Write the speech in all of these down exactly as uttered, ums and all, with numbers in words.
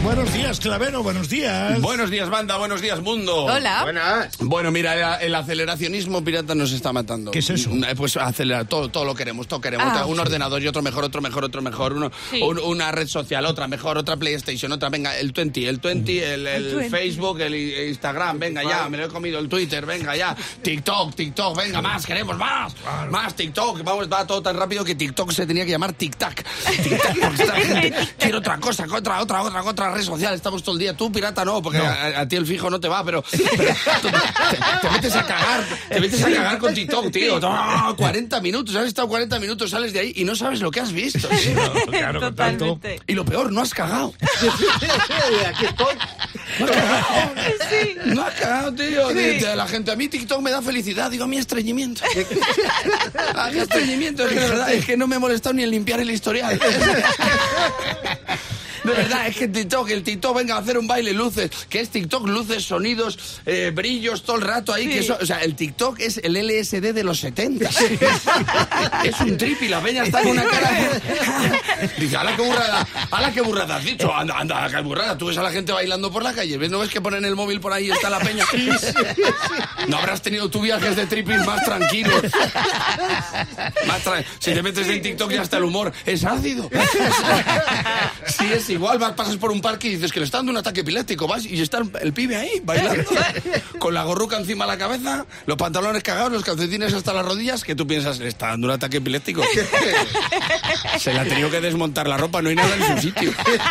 Buenos días, Clavero, buenos días. Buenos días, banda, buenos días, mundo. Hola. Buenas. Bueno, mira, el aceleracionismo pirata nos está matando. ¿Qué es eso? Pues acelerar, todo, todo lo queremos, todo queremos. Ah, un sí. ordenador y otro mejor, otro mejor, otro mejor. Uno, Sí. un- una red social, otra mejor, otra PlayStation, otra, venga, el veinte, el veinte, el, el, El veinte. Facebook, el Instagram, venga ya, me lo he comido, el Twitter, venga ya. TikTok, TikTok, venga, más, queremos más. Más TikTok, vamos, va todo tan rápido que TikTok se tenía que llamar Tic-Tac. Tic-Tac, porque esta gente quiere otra cosa, otra, otra, otra, otra red social, estamos todo el día. Tú, pirata, no, porque No. A, a ti el fijo no te va, pero, pero tú te, te metes a cagar, te metes a cagar con TikTok, tío. No, cuarenta minutos, has estado cuarenta minutos, sales de ahí y no sabes lo que has visto, tío. Claro, con tanto. Totalmente. Y lo peor, no has cagado. Aquí estoy. No has cagado. Sí. No has cagado, tío. Dice la gente, a mí TikTok me da felicidad. Digo, a mí estreñimiento. A mí estreñimiento. Es que de verdad, es que no me he molestado ni en limpiar el historial. De verdad, es que TikTok, el TikTok, venga a hacer un baile, luces, que es TikTok, luces, sonidos, eh, brillos, todo el rato ahí, Sí. que eso, o sea, el TikTok es el L S D de los setenta. Es un trip y la peña está con una cara... Dice, ala, qué burrada, ala, qué burrada has dicho, anda, anda, qué burrada, tú ves a la gente bailando por la calle, ¿ves? ¿No ves que ponen el móvil por ahí y está la peña? No habrás tenido tu viajes de tripping más tranquilos. Más tra- si te metes en TikTok ya hasta el humor es ácido. Sí, es igual, vas, pasas por un parque y dices que le está dando un ataque epiléptico, vas y está el, el pibe ahí bailando con la gorruca encima de la cabeza, los pantalones cagados, los calcetines hasta las rodillas, que tú piensas, le está dando un ataque epiléptico. Se le ha tenido que desmontar la ropa, no hay nada en su sitio.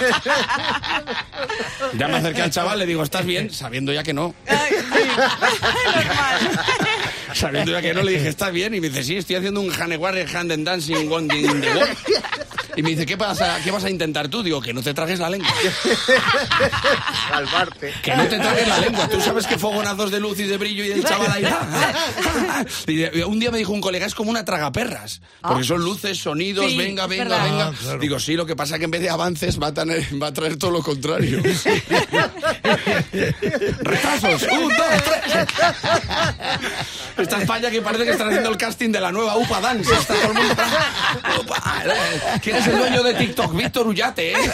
Ya me acerqué al chaval, le digo, ¿estás bien? Sabiendo ya que no. Ay, sí. Normal. Sabiendo ya que no, le dije, ¿estás bien? Y me dice, sí, estoy haciendo un Haneware Hand and Dancing One in the Walk. Y me dice, ¿qué, pasa, ¿qué vas a intentar tú? Digo, que no te tragues la lengua. Salvarte. Que no te tragues la lengua. Tú sabes que fogonazos de luz y de brillo y el chaval ahí... Y un día me dijo un colega, es como una tragaperras. Porque son luces, sonidos, Sí, venga, es venga, verdad. venga. Ah, claro. Digo, sí, lo que pasa es que en vez de avances va a, tener, va a traer todo lo contrario. Retrasos. Un, dos, tres. Esta España que parece que están haciendo el casting de la nueva Upa Dance. Está todo el mundo... Upa. ¿Quién es el dueño de TikTok? Víctor Ullate, ¿eh?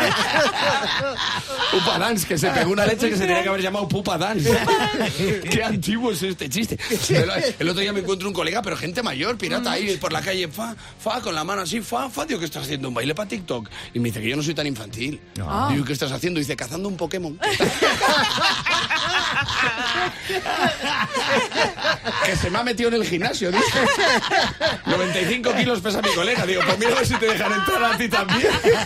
Upa Dance, que se pegó una leche que se tenía que haber llamado Pupa Dance. Qué antiguo es este chiste. El, el otro día me encuentro un colega, pero gente mayor, pirata, ahí por la calle, fa, fa, con la mano así, fa, fa. Digo, ¿qué estás haciendo? ¿Un baile para TikTok? Y me dice que yo no soy tan infantil. Ah. Digo, ¿qué estás haciendo? Dice, cazando un Pokémon. Que se me ha metido en el gimnasio, dice. noventa y cinco kilos pesa mi colega. Digo, pues mira a ver si te dejan entrar a ti también.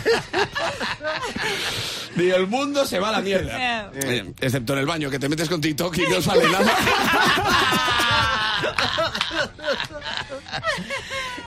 Digo, el mundo se va a la mierda. Eh, excepto en el baño, que te metes con TikTok y no sale nada.